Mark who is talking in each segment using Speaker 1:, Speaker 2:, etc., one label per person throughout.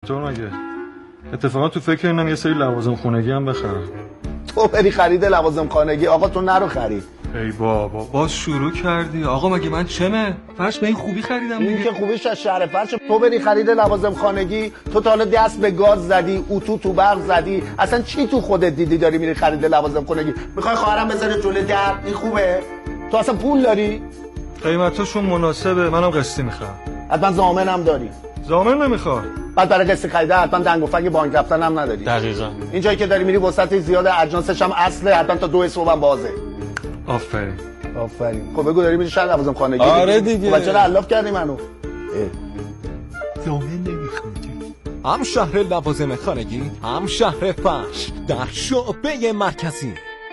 Speaker 1: چطور مگه؟ اتفاقا تو فکر اینم یه سری لوازم خونگی هم بخرم.
Speaker 2: تو بری خرید لوازم خانگی، آقا تو نرو خرید.
Speaker 1: ای بابا باز شروع کردی. آقا مگه من چمه؟ فرش به این خوبی خریدم دیگه.
Speaker 2: این که خوبیش از شهر فرش. تو بری خرید لوازم خانگی، تو تا حالا دست به گاز زدی، اتو تو برق زدی، اصلا چی تو خودت دیدی داری میری خرید لوازم خانگی؟ میخوای خواهرم بذاره جلوی در؟ این خوبه؟ تو اصلا پول داری؟
Speaker 1: قیمتاشون مناسبه، منم قسطی میخوام.
Speaker 2: حتما ضامنم داری؟
Speaker 1: ضامن نمیخواد.
Speaker 2: بعد برای قسط خریده حتما دنگ و فنگ بانک رفتن هم نداری.
Speaker 1: دقیقاً.
Speaker 2: این جایی که داری میری وسط زیاد اجناسش هم اصله، حتما تا 2 صبح هم بازه.
Speaker 1: آفرین.
Speaker 2: خب بگو داری میری شهر لوازم خانگی؟
Speaker 1: آره دیگه.
Speaker 2: خب چرا علاف کردی منو؟
Speaker 3: ضامن نمیخواد. هم شهر لوازم خانگی، هم شهر فرش در شعبه مرکزی.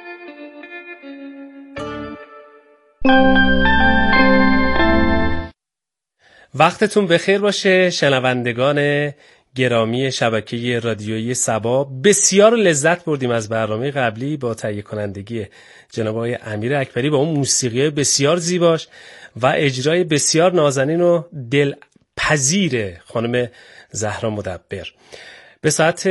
Speaker 4: وقتتون بخیر باشه شنوندگان گرامی شبکه رادیویی سبا. بسیار لذت بردیم از برنامه قبلی با تهیه کنندگی جناب آقای امیر اکبری با اون موسیقی بسیار زیباش و اجرای بسیار نازنین و دلپذیر خانم زهرا مدبر. به ساعت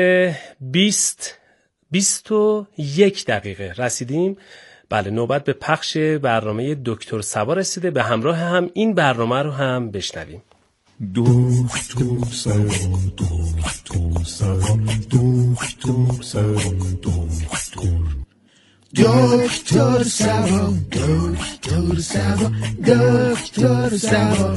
Speaker 4: 21 دقیقه رسیدیم. بله، نوبت به پخش برنامه دکتر سبا رسیده. به همراه هم این برنامه رو هم بشنویم.
Speaker 5: دکتر سبا، دکتر سبا، دکتر سبا، دکتر سبا، دکتر سبا، دکتر سبا.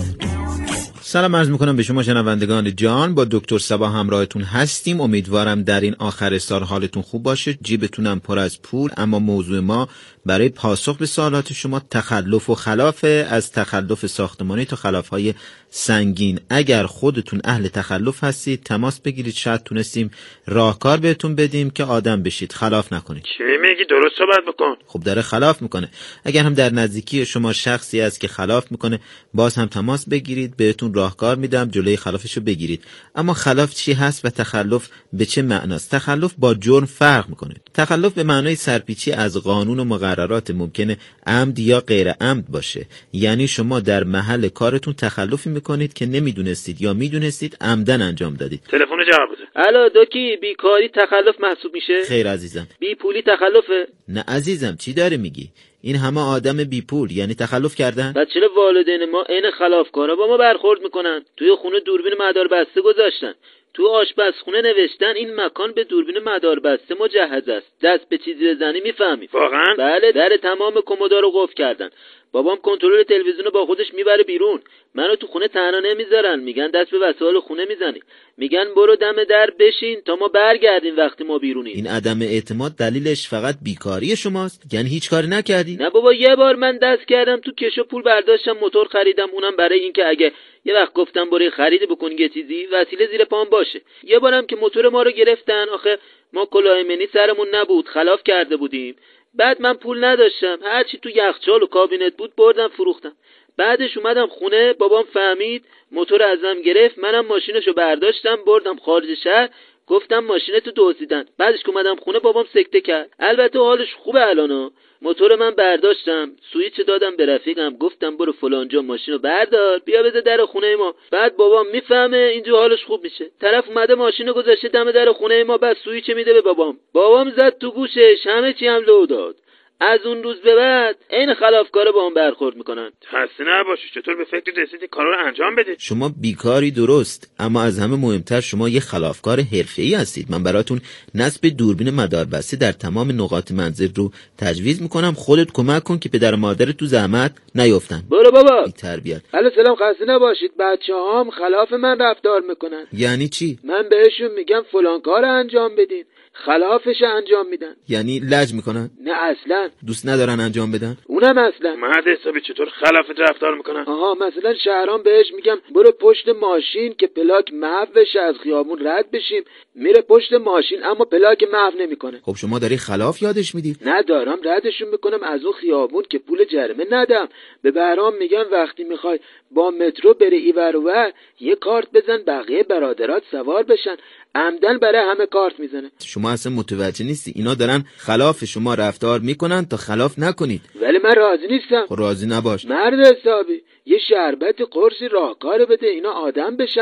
Speaker 6: سلام عرض میکنم به شما شنوندگان جان. با دکتر سبا همراهتون هستیم. امیدوارم در این آخر سال حالتون خوب باشه، جیبتونم پر از پول. اما موضوع ما برای پاسخ به سوالات شما تخلف و خلافه، از تخلف ساختمانی تا خلافهای سنگین. اگر خودتون اهل تخلف هستید تماس بگیرید، شاید تونستیم راهکار بهتون بدیم که آدم بشید، خلاف نکنید.
Speaker 7: چی میگی؟ درست صحبت بکن.
Speaker 6: خب داره خلاف میکنه. اگر هم در نزدیکی شما شخصی هست که خلاف میکنه، باز هم تماس بگیرید، بهتون راهکار میدم جلوی خلافشو بگیرید. اما خلاف چی هست و تخلف به چه معناست؟ تخلف با جرم فرق میکنه. تخلف به معنای سرپیچی از قانون و مقررات ممکنه عمد یا غیر عمد باشه. یعنی شما در محل کارتون تخلفی میکنید که نمیدونستید یا میدونستید عمدن انجام دادید.
Speaker 7: تلفن جواب بده. الو دکی، بیکاری تخلف محسوب میشه؟
Speaker 6: خیر عزیزم.
Speaker 7: بی پولی تخلفه؟
Speaker 6: نه عزیزم، چی داره میگی؟ این همه آدم بی پول یعنی تخلف کردن؟
Speaker 7: بعد چرا والدین ما عین خلافکارا با ما برخورد میکنن؟ توی خونه دوربین مدار بسته گذاشتن، تو آشپزخونه نوشتن این مکان به دوربین مدار بسته مجهز است، دست به چیزی بزنی میفهمی. واقعا؟ بله، در تمام کمودا رو قفل کردن. بابام کنترل تلویزیون با خودش میبره بیرون، منو تو خونه تنها نمیذارن، میگن دست به وسایل خونه میزنی، میگن برو دم در بشین تا ما برگردیم وقتی ما بیرونیم.
Speaker 6: این عدم اعتماد دلیلش فقط بیکاری شماست؟ یعنی هیچ کاری نکردی؟
Speaker 7: نه بابا، یه بار من دست کردم تو کشو پول برداشتم موتور خریدم، اونم برای اینکه اگه یه وقت گفتم برای خرید بکنی یه چیزی وسیله زیر پام باشه. یه بارم که موتور ما رو گرفتن، آخه ما کلاه منی سرمون نبود، خلاف کرده بودیم. بعد من پول نداشتم، هرچی تو یخچال و کابینت بود بردم فروختم. بعدش اومدم خونه، بابام فهمید، موتور ازم گرفت، منم ماشینشو برداشتم بردم خارج شهر، گفتم ماشینتو دزدیدن. بعدش که اومدم خونه بابام سکته کرد. البته حالش خوبه الان. موتور من برداشتم، سوئیچ دادم به رفیقم، گفتم برو فلانجا ماشینو بردار بیا بذار در خونه ما. بعد بابام میفهمه اینجا حالش خوب میشه، طرف اومده ماشینو گذاشته دم در خونه ما، بعد سوئیچ میده به بابام. بابام زد تو گوشش، همه چی هم لو داد. از اون روز به بعد این خلافکارا با هم برخورد میکنن. خسته نباشی، چطور به فکر رسیدی کارا رو انجام بدید؟
Speaker 6: شما بیکاری درست، اما از همه مهمتر شما یه خلافکار حرفه‌ای هستید. من براتون نصب دوربین مداربسته در تمام نقاط منزل رو تجویز میکنم. خودت کمک کن که پدر و مادر تو زحمت نیافتن.
Speaker 7: برو بابا.
Speaker 6: بی تربیت.
Speaker 7: الو سلام، خسته نباشید. بچه‌هام خلاف من رفتار میکنن.
Speaker 6: یعنی چی؟
Speaker 7: من بهشون میگم فلان کار انجام بدین، خلافش انجام میدن.
Speaker 6: یعنی لج میکنن؟
Speaker 7: نه اصلا.
Speaker 6: دوست ندارن انجام بدن؟
Speaker 7: اونم اصلا.
Speaker 8: مرد حسابی چطور خلاف رفتار میکنن؟
Speaker 7: آها، مثلا شهرام بهش میگم برو پشت ماشین که پلاک محو بشه از خیابون رد بشیم، میره پشت ماشین اما پلاک محو نمیکنه.
Speaker 6: خب شما داری خلاف یادش میدی؟
Speaker 7: نه، دارم ردشون میکنم از اون خیابون که پول جریمه ندم. به بهرام میگم وقتی میخوای با مترو بری اینور اونور یه کارت بزن بقیه برادرات سوار بشن. عمدن برای همه کارت میزنه.
Speaker 6: شما اصلا متوجه نیستی اینا دارن خلاف شما رفتار میکنن تا خلاف نکنید.
Speaker 7: ولی من راضی نیستم.
Speaker 6: خب راضی نباش.
Speaker 7: مرد حسابی یه شربت قرصی راهکار بده اینا آدم بشن.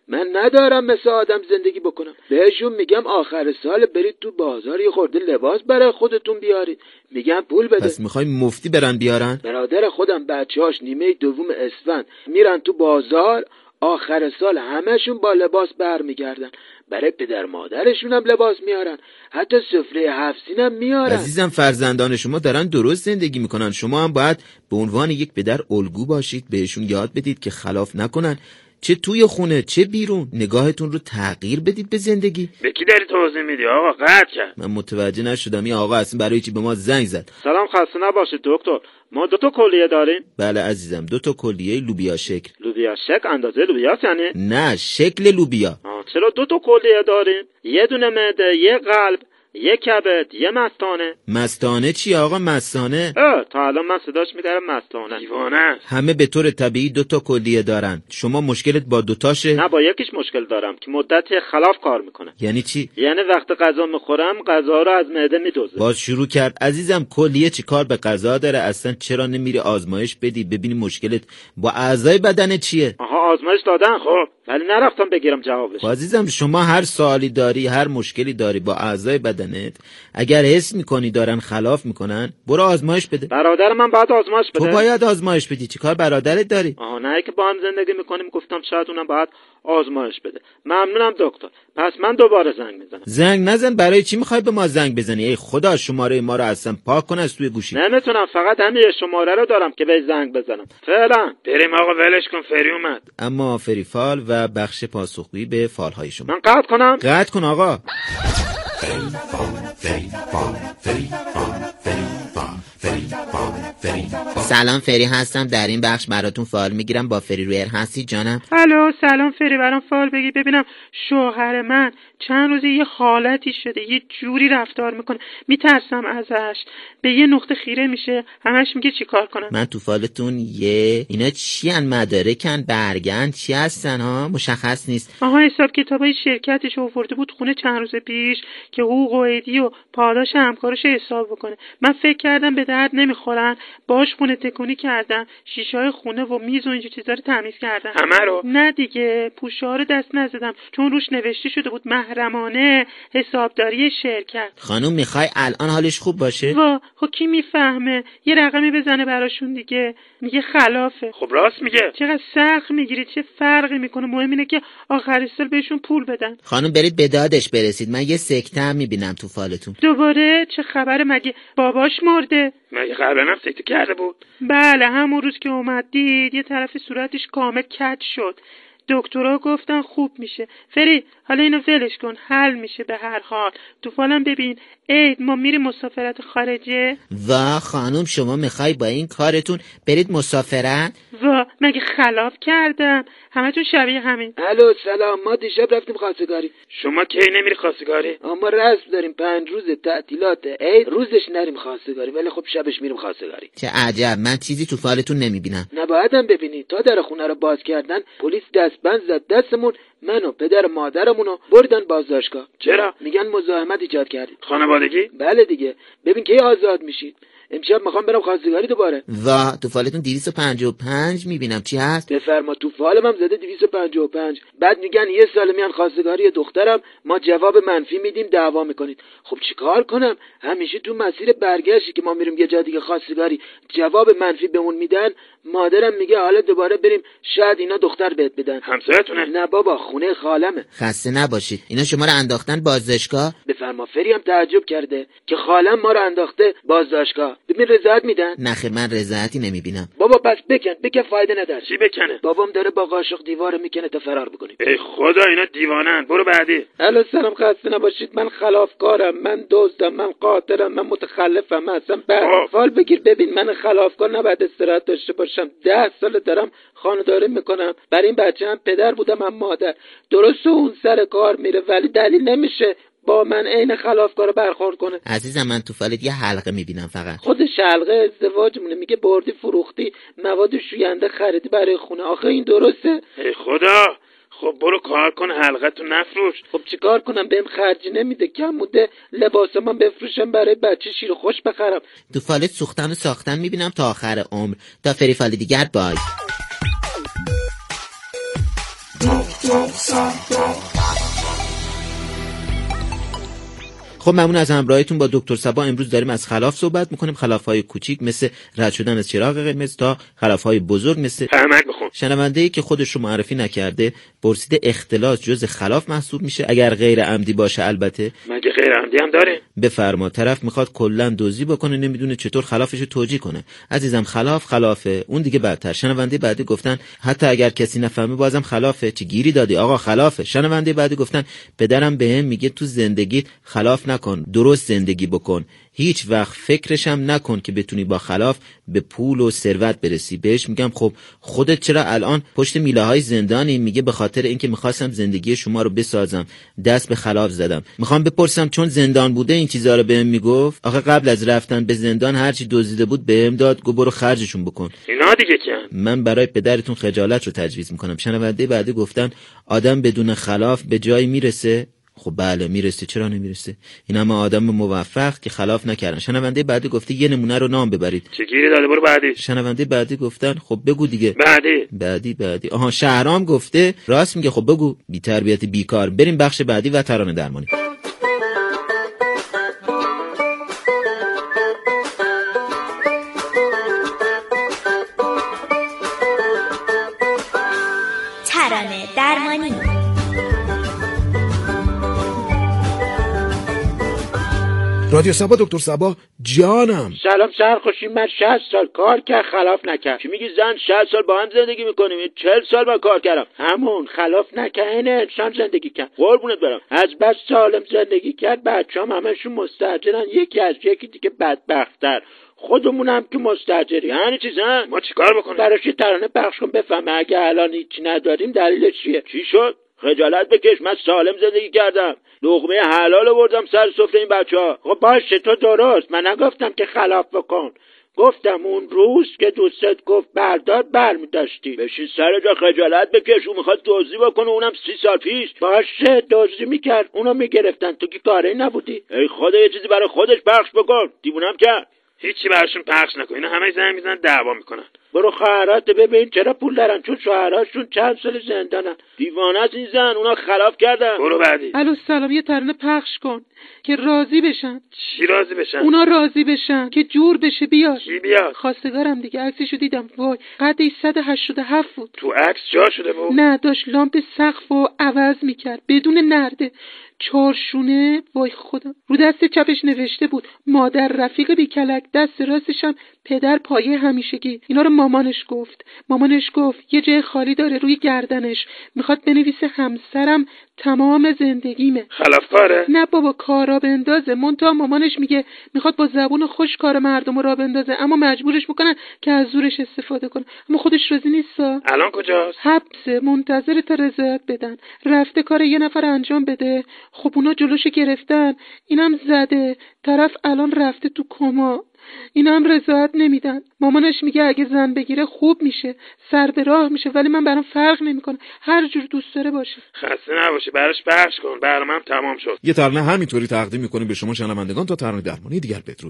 Speaker 7: من ندارم مثل آدم زندگی بکنم. بهشون میگم آخر سال برید تو بازار یه خورده لباس برای خودتون بیارید، میگم پول بده.
Speaker 6: پس میخوای مفتی برن بیارن؟
Speaker 7: برادر خودم بچه‌هاش نیمه دوم اسفند میرن تو بازار، آخر سال همشون با لباس برمیگردن، برای پدر مادرشون هم لباس میارن، حتی سفره 7 سینم میارن.
Speaker 6: عزیزم فرزندان شما دارن درست زندگی میکنن، شما هم باید به عنوان یک پدر الگو باشید، بهشون یاد بدید که خلاف نکنن، چه توی خونه چه بیرون. نگاهتون رو تغییر بدید به زندگی.
Speaker 8: به کی داری توضیح میدی آقا؟ قطع کرد.
Speaker 6: من متوجه نشدم این آقا اصلا برای چی به ما زنگ زد.
Speaker 8: سلام، خسته نباشید دکتر. ما 2 کلیه داریم.
Speaker 6: بله عزیزم، 2 کلیه لوبیا شکل.
Speaker 8: لوبیا شکل اندازه لوبیاست یعنی؟
Speaker 6: نه شکل لوبیا.
Speaker 8: چرا 2 کلیه داریم؟ یه دونه معده، یه قلب، یه کبد، یه مستانه.
Speaker 6: مستانه چی آقا؟ مستانه؟
Speaker 8: تا الان من صداش میکردم مستانه. دیوانه.
Speaker 6: همه به طور طبیعی 2 کلیه دارن. شما مشکلت با 2 تاشه؟
Speaker 8: نه با یکیش مشکل دارم که مدت خلاف کار میکنه.
Speaker 6: یعنی چی؟
Speaker 8: یعنی وقت غذا میخورم غذا رو از معده میدوزه.
Speaker 6: باز شروع کرد. عزیزم کلیه چی کار به غذا داره؟ اصلا چرا نمیری آزمایش بدی ببینی مشکلت با اعضای بدن چیه؟
Speaker 8: آها آزمایش دادن خب، ولی نرفتم بگیرم جوابش.
Speaker 6: عزیزم شما هر سوالی داری، هر مشکلی داری با اعضای بدنت، اگر حس میکنی دارن خلاف میکنن، برو آزمایش بده.
Speaker 8: برادر من باید آزمایش بده؟
Speaker 6: تو باید آزمایش بدی. چیکار برادرت داری؟
Speaker 8: آها نه که با هم زندگی میکنیم، گفتم شاید اونم باید آزمایش بده. ممنونم دکتر. پس من دوباره زنگ میزنم.
Speaker 6: زنگ نزن. برای چی میخوای به ما زنگ بزنی؟ ای خدا شماره ما رو اصلا پاک کن از توی گوشی.
Speaker 8: نمیتونم، فقط همین شماره رو دارم که به زنگ بزنم. فعلا بریم آقا، ولش کن، فری اومد.
Speaker 6: اما فری فال و بخش پاسخگویی به فالهای شما.
Speaker 8: من قطع کنم؟
Speaker 6: قطع کن آقا.
Speaker 9: سلام فری هستم، در این بخش براتون فال میگیرم. با فری رویر هستی جانم؟
Speaker 10: الو سلام فری، برام فال بگی ببینم. شوهر من چند روزی یه حالتی شده، یه جوری رفتار میکنه، میترسم ازش، به یه نقطه خیره میشه، همش میگه چی کار کنم.
Speaker 9: من تو فالتون اینا چی ان؟ مدارکن؟ برگن؟ چی هستن ها؟ مشخص نیست.
Speaker 10: آها حساب کتابای شرکتش آورده بود خونه چند روز پیش که حقوق و ایدی و پاداش همکارش حساب بکنه. من فکر کردم به درد نمیخورن، باش خونه تکونی کردم، شیشه‌های خونه و میز و اینجور چیزا رو تمیز کردم.
Speaker 8: همه رو؟
Speaker 10: نه دیگه، پوشه‌ها رو دست نزدم چون روش نوشته شده بود محرمانه حسابداری شرکت.
Speaker 9: خانم میخوای الان حالش خوب باشه؟
Speaker 10: وا خب کی میفهمه؟ یه رقمی بزنه براشون دیگه. میگه خلافه.
Speaker 8: خب راست میگه.
Speaker 10: چقدر سخت میگیرید، چه فرقی میکنه؟ مهم اینه که آخر سال بهشون پول بدن.
Speaker 9: خانم برید به دادش برسید. من یه سکته هم میبینم تو فالتون.
Speaker 10: دوباره چه خبره؟ مگه باباش مرده؟
Speaker 8: مگه قبلا هم سکته کرده بود؟
Speaker 10: بله همون روز که اومد دید یه طرف صورتش کامل کج شد. دکترها گفتن خوب میشه. فری حالا اینو ولش کن، حل میشه به هر حال. تو فالم ببین عید ما میریم مسافرت خارجه.
Speaker 9: و خانم شما میخوای با این کارتون برید مسافرت؟
Speaker 10: و مگه خلاف کردم؟ همتون شبیه همین.
Speaker 7: الو سلام، ما دیشب رفتیم خواستگاری.
Speaker 8: شما کی نمیری خواستگاری؟
Speaker 7: ما رسم داریم 5 روز تعطیلات عید، روزش نریم خواستگاری ولی خب شبش میریم خواستگاری.
Speaker 9: چه عجب، من چیزی تو فالتون نمیبینم.
Speaker 7: نبایدم ببینی، تا در خونه رو باز کردن پلیس دستبند زد دستمون، من و پدر مادرمونو بردن بازداشتگاه.
Speaker 8: چرا؟
Speaker 7: میگن مزاحمت ایجاد کردید.
Speaker 8: خانوادگی؟
Speaker 7: بله دیگه. ببین کی آزاد میشید. امشب میخوام برم خواستگاری دوباره.
Speaker 9: و تو فالتون 255 میبینم، چی هست؟
Speaker 7: بفرما. تو فالم هم زده 255. بعد میگن یه سال میان خواستگاری دخترم، ما جواب منفی میدیم دعوا میکنید. خب چیکار کنم؟ همیشه تو مسیر برگشتی که ما میریم یه جا دیگه خواستگاری جواب منفی بهمون میدن. مادرم میگه حالا دوباره بریم شاید اینا دختر بهت بدن.
Speaker 8: همسایتونه؟
Speaker 7: نه بابا، خونه خالمه.
Speaker 9: خسته نباشید. اینا شما رو انداختن بازداشتگاه؟
Speaker 7: بفرما. فری هم تعجب کرده که خالم ما رو انداخته بازداشتگاه. ببین رضایت میدن؟
Speaker 9: نه خیر، من رضایتی نمیبینم.
Speaker 7: بابا پس بکن فایده نداره.
Speaker 8: چی بکنه؟
Speaker 7: بابام داره با قاشق دیوار میکنه تا فرار بکنیم.
Speaker 8: ای خدا اینا دیوانن. برو بعدی.
Speaker 7: الو سلام، خسته نباشید. من خلافکارم، من دزدم، من قاتلم، من متخلفم. اصلا فال بگیر ببین، من خلافکار نباید استراحت داشته باشم. 10 سال دارم خانه‌داری میکنم. برای این بچه هم پدر بودم هم مادر. درسته اون سر کار میره ولی دلیل نمیشه با من عین خلافکار برخورد کنه.
Speaker 9: عزیزم من تو فالت یه حلقه میبینم فقط.
Speaker 7: خودش حلقه ازدواجمونه. میگه بردی فروختی، مواد شوینده خریدی برای خونه. آخه این درسته؟
Speaker 8: ای خدا. خب برو کار کن، حلقتو نفروش.
Speaker 7: خب چیکار کنم؟ بهم خرجی نمیده. کم موده لباسامو بفروشم برای بچه شیر خوش بخرم.
Speaker 9: تو فالت سوختن و ساختن میبینم تا آخر عمر. تا فری فال دیگر بای.
Speaker 5: دکتر صبا.
Speaker 6: خب ممنون از همراهیتون با دکتر صبا. امروز داریم از خلاف صحبت میکنیم، خلاف‌های کوچیک مثل رد شدن از چراغ قرمز تا خلاف‌های بزرگ مثل شنونده‌ای که خودش رو معرفی نکرده پرسیده اختلاس جز خلاف محسوب میشه اگر غیر عمدی باشه؟ البته
Speaker 8: مگه غیر عمدی هم داره؟
Speaker 6: بفرما. طرف میخواد کلا دزدی بکنه، نمیدونه چطور خلافش رو توجیه کنه. عزیزم خلافه، اون دیگه بدتر. شنونده بعدی گفتن حتی اگر کسی نفهمه بازم خلافه. چی گیری دادی آقا؟ خلافه. شنونده بعدی گفتن پدرم بهم میگه تو زندگیت خلاف نکن، درست زندگی بکن، هیچ وقت فکرشم نکن که بتونی با خلاف به پول و ثروت برسی. بهش میگم خب خودت چرا الان پشت میله های زندانی؟ میگه به خاطر اینکه میخواستم زندگی شما رو بسازم، دست به خلاف زدم. میخوام بپرسم چون زندان بوده این چیزا رو بهم میگفت؟ آخه قبل از رفتن به زندان هرچی دزدیده بود بهم داد، گفت برو خرجشون بکن.
Speaker 8: اینا دیگه کم.
Speaker 6: من برای پدرتون خجالت رو تجویز میکنم. شنونده بعدی گفتن آدم بدون خلاف به جایی میرسه؟ خب بله میرسه، چرا نمیرسه؟ این همه آدم موفق که خلاف نکردن. شنونده بعدی گفته یه نمونه رو نام ببرید.
Speaker 8: چه گیری داده؟ برو بعدی.
Speaker 6: شنونده بعدی گفتن خب بگو دیگه.
Speaker 8: بعدی.
Speaker 6: آها شهرام گفته راست میگه، خب بگو. بی تربیت بیکار. بریم بخش بعدی و ترانه درمانی.
Speaker 11: ترانه درمانی.
Speaker 5: رادیو صبا، دکتر صبا جانم.
Speaker 8: سلام سرخوشی. من 60 سال کار کرد خلاف نکرد. چی میگی زن 60 سال با هم زندگی میکنیم؟ 40 سال با کار کردم. همون خلاف نکرد این انسان زندگی کرد. قربونت برم. از بس سالم زندگی کرد بچه‌ام همشون مستاجرن، یکی از یکی دیگه بدبخت‌تر. خودمونم که مستاجری. یعنی چی زن؟ ما چیکار بکنیم؟ براش ترانه پخش کن بفهمه اگه الان هیچی نداریم دلیلش چیه. چی شد؟ خجالت بکش. من سالم زندگی کردم، لقمه حلال آوردم سر سفره این بچه‌ها. خب باشه تو درست. من نگفتم که خلاف بکن، گفتم اون روز که دوستت گفت بردار برمی‌داشتی. بشین سر جا خجالت بکش. اون میخواد دزدی بکنه، اونم 30 سال پیش. باشه دزدی میکرد، اونو میگرفتن، تو که کاری نبودی. ای خدا یه چیزی برای خودش پخش بکن. دیوونم کرد. هیچی براشون پخش نکن. اینا همه زنگ میزنن دعوا میکنن. برو خواهرات ببین چرا پول دارن، چون شوهراشون چند سال زندانن. دیوانه است این زن. اونا خلاف کردن. برو بعدی.
Speaker 10: الو سلام، یه ترانه پخش کن که راضی بشن.
Speaker 8: چی راضی بشن؟
Speaker 10: اونا راضی بشن که جور بشه. بیاد.
Speaker 8: کی بیاد؟
Speaker 10: خواستگارم دیگه. عکسشو دیدم. وای قدش 187 بود.
Speaker 8: تو عکس جا شده بود؟
Speaker 10: نه داشت لامپ سقفو عوض میکرد بدون نرده. چارشونه. وای خدا. رو دست چپش نوشته بود مادر رفیق بیکلک، دست راستش هم پدر پایه همیشگی. اینا رو مامانش گفت یه جای خالی داره روی گردنش، میخواد بنویسه همسرم تمام زندگیمه.
Speaker 8: خلافکاره؟
Speaker 10: نه بابا کارا بندازه. منتها مامانش میگه میخواد با زبون خوش کار مردم را بندازه، اما مجبورش میکنن که از زورش استفاده کنه. اما خودش راضی نیستا.
Speaker 8: الان کجاست؟
Speaker 10: حبسه، منتظر تا رضایت بدن. رفته کار یه نفر انجام بده. خب اونا جلوش گرفتن، اینم زده. طرف الان رفته تو کما، اینا هم رضایت نمیدن. مامانش میگه اگه زن بگیره خوب میشه، سر به راه میشه، ولی من برام فرق نمیکنه، هر جور دوست داره باشه.
Speaker 8: خسته نباشی، براش پخش کن. برنامه‌ام تمام شد.
Speaker 5: یه ترانه همینطوری تقدیم میکنیم به شما شنوندگان تا ترانه درمانی دیگر. بدرود.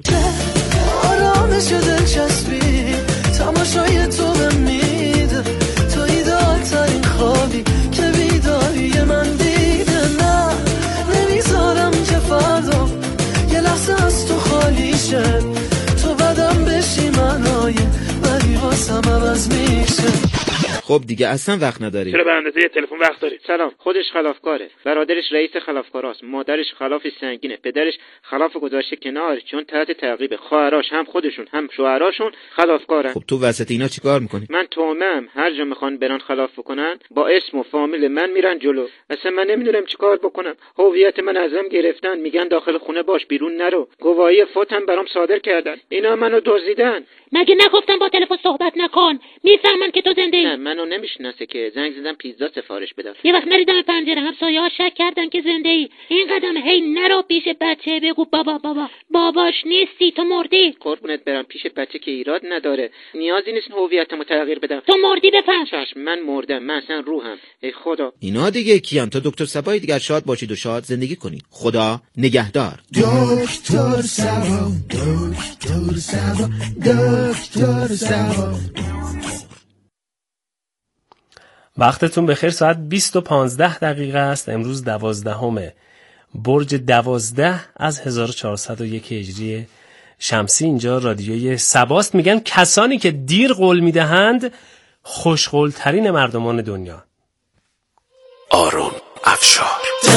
Speaker 12: آرامش دلچسبی تماشای تو به میده، تو ایدال ترین خوابی که بیداری من دیده. نه نمیذارم که فردا یه لحظه از تو خالی شه، تو بدم بشی منای ولی واسم عوض میشه.
Speaker 6: خب دیگه اصلا وقت نداری.
Speaker 8: چرا به اندازه یه تلفن وقت داری؟
Speaker 7: سلام. خودش خلافکاره، برادرش رئیس خلافکاراست، مادرش خلافش سنگینه، پدرش خلاف گذاشته کنار چون تحت تعقیب، خواهراش هم خودشون هم شوهراشون خلافکارن.
Speaker 6: خب تو وسط اینا چیکار میکنی؟
Speaker 7: من تومم هر جا میخوان برن خلاف بکنن با اسم و فامیل من میرن جلو. اصلا من نمیدونم چیکار بکنم. هویت من ازم گرفتن، میگن داخل خونه باش بیرون نرو. گواهی فوتم برام صادر کردن. اینا منو دزدیدن.
Speaker 10: مگه نگفتم با تلفن صحبت نکن؟ میفهمن که تو زنده ای.
Speaker 7: نه منو نمیشناسه که. زنگ زدم پیتزا سفارش بده.
Speaker 10: یه وقت نریدم پنجره، همسایه‌ها شک کردن که زنده ای. این قدم هی نرو پیش بچه بگو باباش نیستی، تو مردی.
Speaker 7: قربونت برم، پیش بچه که ایراد نداره، نیازی نیست هویتمو تغییر بدم.
Speaker 10: تو مردی بفهم.
Speaker 7: چشم من مردم، من اصلا روحم. ای خدا.
Speaker 6: اینا دیگه کیان؟ تا دکتر صبای دیگر شاد باشید و شاد زندگی کنید. خدا نگهدار.
Speaker 5: دکتر صبا، دکتر صبا، دکتر صبا.
Speaker 4: وقتتون بخیر. ساعت 20:15 است. امروز 12 برج 12 از 1401 هجری شمسی اینجا رادیوی سباست. میگن کسانی که دیر قول میدهند خوشقولترین مردمان دنیا.
Speaker 13: آرون افشار.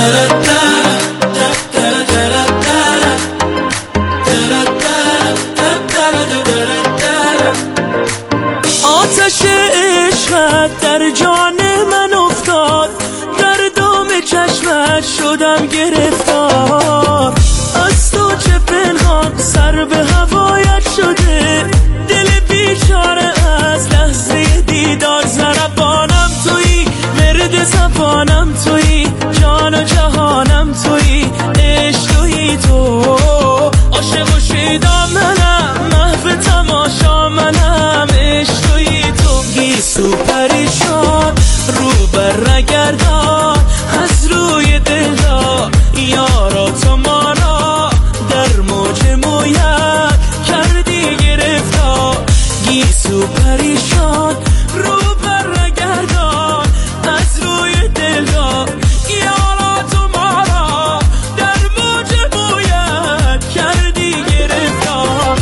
Speaker 12: آتش عشقت در جان من افتاد، در دام چشمت شدم گرفتار. از تو چه پنهان سر به هوایت شده، دل بیچاره از لحظه دیدار. ضربانم تویی، ورد زبانم تویی، جان و جهانم تویی، عشق تویی تو. عاشق و شیدا منم، محو تماشا منم، عشق تویی تو. گیسو پریشان رو بر نگردان، از روی دل را یارا تو ما را در موج مویت کردی گرفتار. گیسو پریشان رو بر نگردان، از روی دل را یارا تو ما را در موج مویت کردی گرفتار.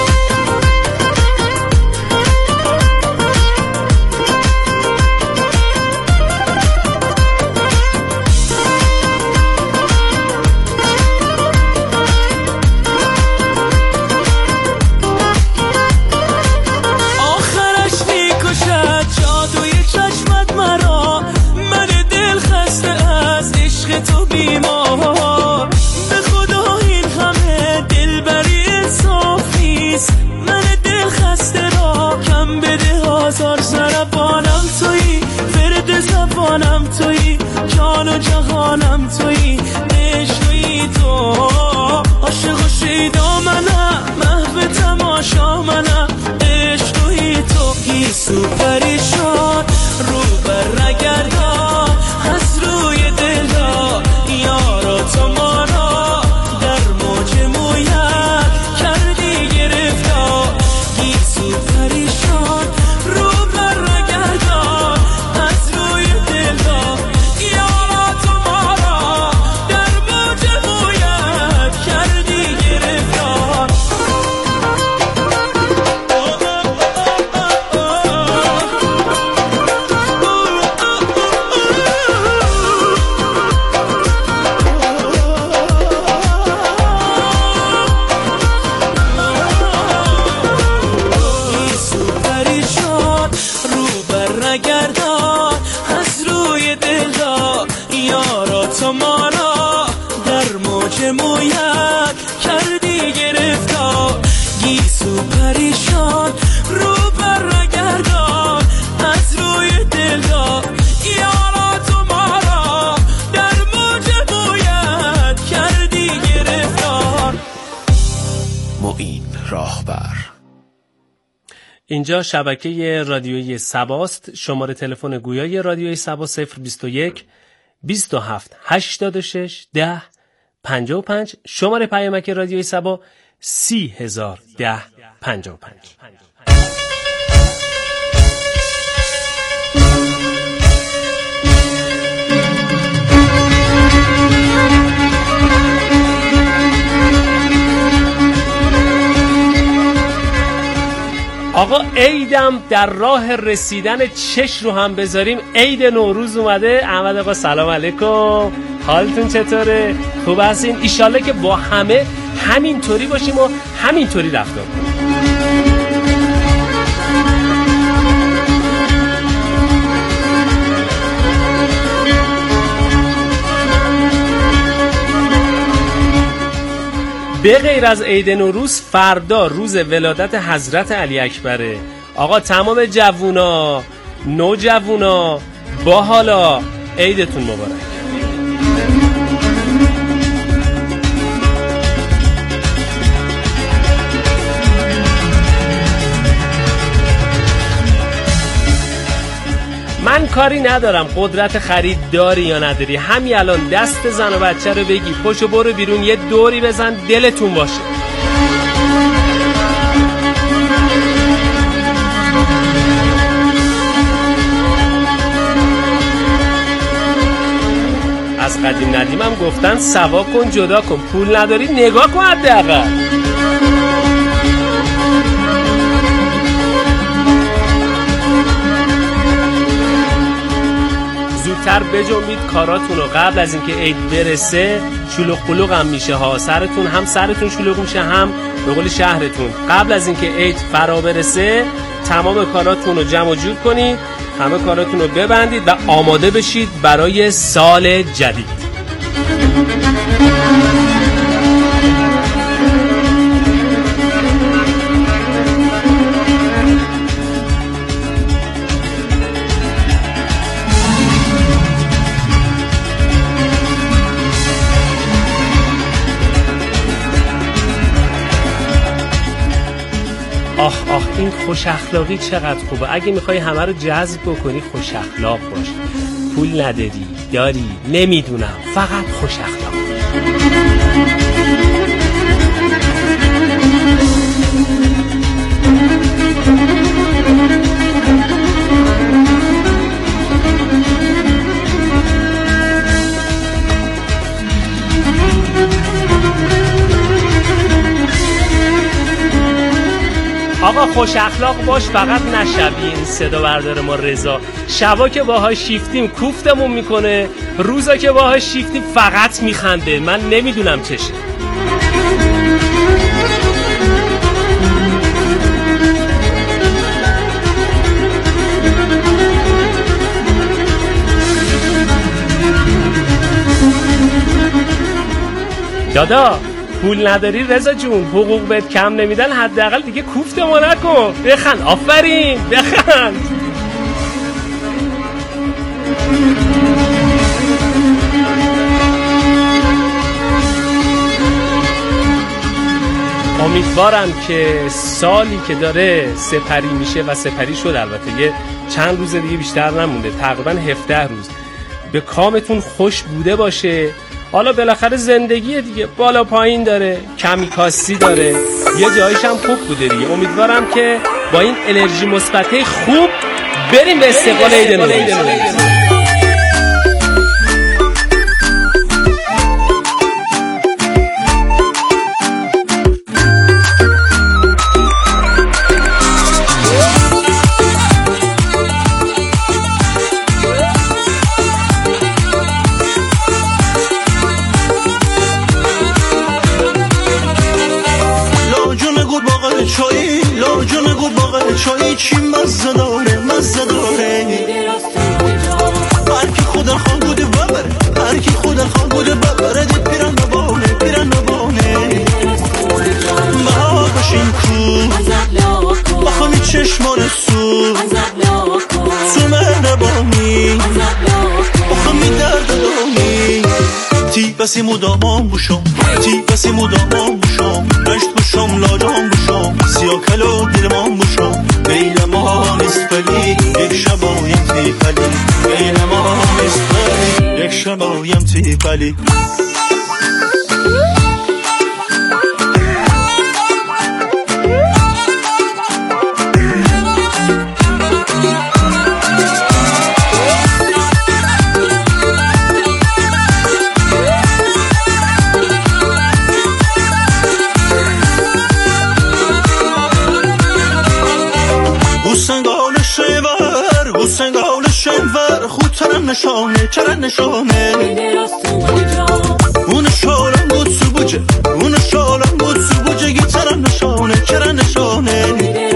Speaker 12: تو بیمار به خدا این همه دلبری انصاف نیست. من دل خسته را کم بده آزار. ضربانم تویی، ورد زبانم تویی، جان و جهانم تویی، عشق تویی تو. عاشق و شیدا منم، محو تماشا منم، عشق تویی تو. گیسو پریشان رو بر نگردان، از روی دل را یارا تو ما را در موج مویت کردی گرفتار. گیسو پریشان رو بر نگردان، از روی دل را یارا تو ما را در موج مویت کردی گرفتار. نگردان، از روی دل را یارا تو ما را در موج مویت کردی گرفتار. گیسو پریشان رو بر نگردان، از روی دل را یارا تو ما را در موج مویت کردی گرفتار.
Speaker 13: معین راهبر.
Speaker 4: اینجا شبکه رادیویی سباست. شماره تلفن گویای رادیویی سبا 021 27 86 10 55. شماره پیامک رادیویی سبا 3010 55. آقا عیدم در راه رسیدن، چش رو هم بذاریم. عید نوروز اومده. احمد آقا سلام علیکم، حالتون چطوره؟ خوب هستین؟ ایشالله که با همه همینطوری باشیم و همینطوری رفتار کنیم. به غیر از عید نوروز، فردا روز ولادت حضرت علی اکبره. آقا تمام جوونا، نوجوونا، باحالا، عیدتون مبارک. من کاری ندارم قدرت خرید داری یا نداری، همین الان دست زن و بچه رو بگی پشو برو بیرون، یه دوری بزن، دلتون باشه. قدیم ندیم هم گفتن سوا کن جدا کن، پول نداری نگاه کن حداقل. زودتر بجنبید کاراتون رو قبل از اینکه عید برسه. شلوغ قلوغ هم میشه ها، سرتون شلوغ میشه، هم به قول شهرتون قبل از اینکه عید فرا برسه تمام کاراتون رو جمع و جور کنید، همه کاراتون رو ببندید و آماده بشید برای سال جدید. آخ این خوش اخلاقی چقدر خوبه. اگه میخوای همه رو جذب بکنی خوش اخلاق باش. پول نداری، داری، نمیدونم، فقط خوش اخلاق باش. آقا خوش اخلاق باش، فقط نشبیه این صدا بردار ما رضا. شبا که باهاش شیفتیم کوفتمون میکنه، روزا که باهاش شیفتیم فقط میخنده. من نمیدونم چشه. دادا پول نداری رضا جون، حقوق بهت کم نمیدن، حداقل دیگه کوفت ما نکن. بخند، آفرین، بخند. امیدوارم که سالی که داره سپری میشه و سپری شد، البته یه چند روز دیگه بیشتر نمونده، تقریبا 17 روز، به کامتون خوش بوده باشه. حالا بالاخره زندگی دیگه بالا پایین داره، کمی کاستی داره، یه جایش هم خوب بوده دیگه. امیدوارم که با این انرژی مثبته خوب بریم به استقبال عید نوروز.
Speaker 12: چایی چی مزه داره هر کی خودم خواه بوده ببره، هر کی خودم خواه بوده ببره، دی پیرن نبانه بها باشین کو بخوامی چشمان سو تو مهربانی بخوامی درد دانی تی بسی مدامان بوشم رشت بوشم لاجان بوشم سیاه کلو دیرمان بوشم بیل ما نیست پلی یک شبایم تی پلی بیل ما نیست پلی یک شبایم تی پلی سنگال شنور خود چرا نشانه اون شالم بود سو بوجه گی چرا نشانه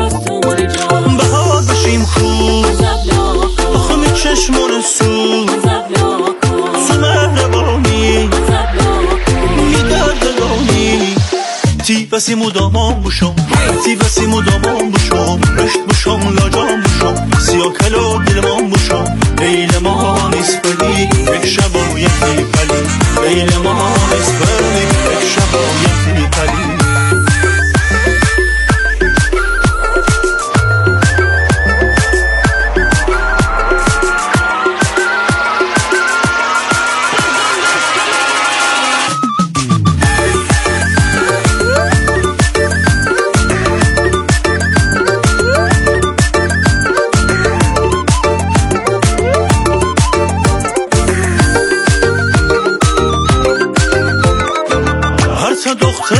Speaker 12: بهار بشیم خوب بخوامی چشمان سو مهربانی میدردگانی تی بسی مدامان بوشم رشت بوشم لاجان بوشم سیاه کلو دیلمان بوشم لیل ما نیست بلی یک شبایم تی پلی لیل ما نیست بلی یک شبایم تی پلی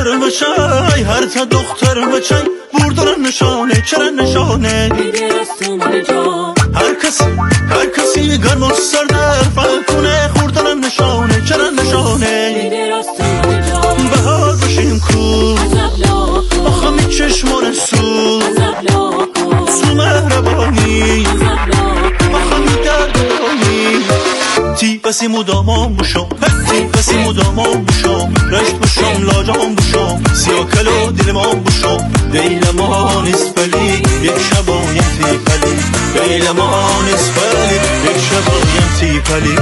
Speaker 12: بچای هر تا دختر بچای بردن نشانه چرا نشانه هر کسی گرم و سرده فکونه خوردن نشانه چرا نشانه بهار بشیم کو آخه می چشمان سو مهربانی آخه می دردانی تی بسی مدامان بشم تی بسی مدامان بشم رشت بشم لاجان بشم سیاکلو دلمان بشم دیلمان اسفلی یک شبایم تی پلی دیلمان اسفلی یک شبایم تی پلی.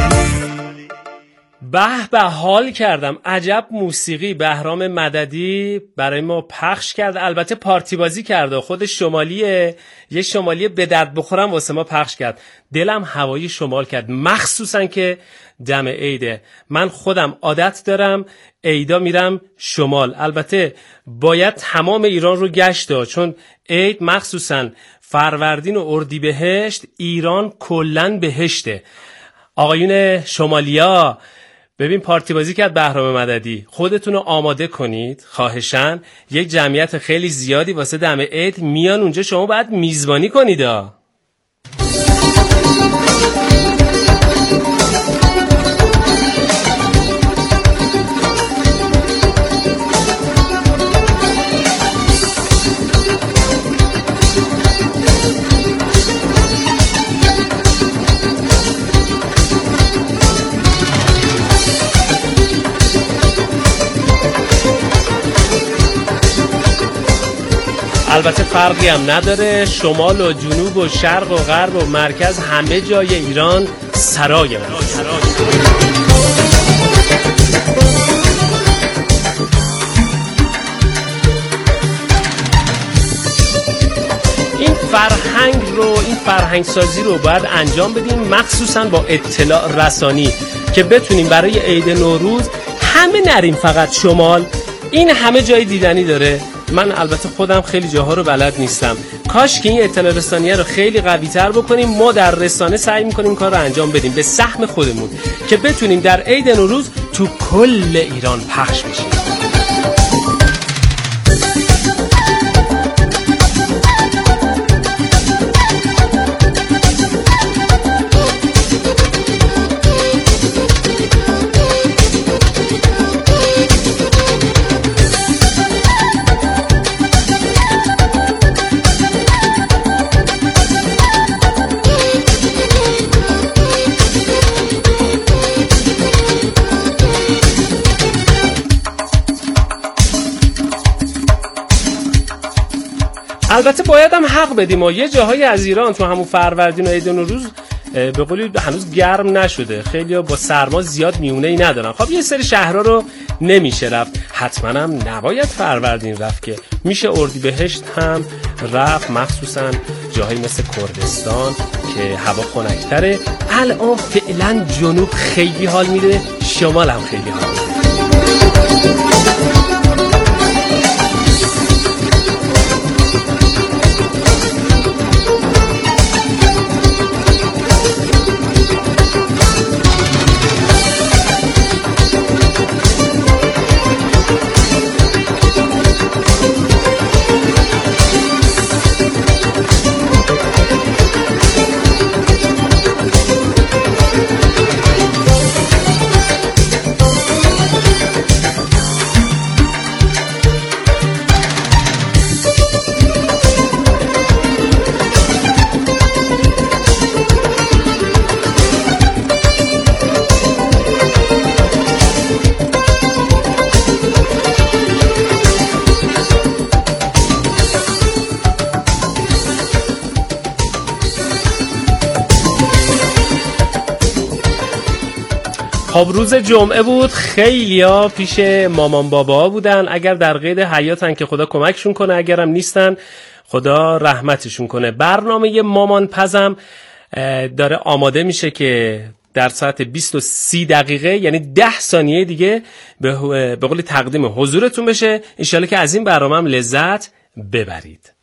Speaker 4: به حال کردم. عجب موسیقی بهرام مددی برای ما پخش کرد. البته پارتی بازی کرده، خود شمالیه، یه شمالی به درد بخورم واسه ما پخش کرد. دلم هوای شمال کرد، مخصوصا که دم عیده. من خودم عادت دارم عیدا میرم شمال. البته باید تمام ایران رو گشت چون عید مخصوصا فروردین و اردیبهشت ایران کلن بهشته. آقایون شمالیا ببین پارتی بازی کرد بهرام مددی، خودتون رو آماده کنید خواهشاً. یک جمعیت خیلی زیادی واسه دم عید میان اونجا، شما باید میزبانی کنید. البته فرقی هم نداره، شمال و جنوب و شرق و غرب و مرکز همه جای ایران سرای من. این فرهنگ سازی رو باید انجام بدیم، مخصوصا با اطلاع رسانی که بتونیم برای عید نوروز همه نریم فقط شمال. این همه جای دیدنی داره. من البته خودم خیلی جاها رو بلد نیستم. کاش که این اطلاع رسانیه رو خیلی قوی تر بکنیم. ما در رسانه سعی میکنیم کار رو انجام بدیم به سهم خودمون که بتونیم در عید نوروز تو کل ایران پخش بشیم. البته باید هم حق بدیم و یه جاهای از ایران تو همون فروردین و عید نوروز به قولی هنوز گرم نشده، خیلی با سرما زیاد میونه‌ای ندارن. خب یه سری شهرها رو نمیشه رفت، حتما هم نباید فروردین رفت که میشه اردیبهشت هم رفت، مخصوصا جاهایی مثل کردستان که هوا خنک‌تره. الان فعلا جنوب خیلی حال میده، شمال هم خیلی حال میده. خب روز جمعه بود، خیلیا پیش مامان بابا بودن. اگر در قید حیاتن که خدا کمکشون کنه، اگرم نیستن خدا رحمتشون کنه. برنامه مامان پزم داره آماده میشه که در ساعت 20:30 یعنی 10 ثانیه دیگه به قول تقدیم حضورتون بشه. انشالله که از این برنامه هم لذت ببرید.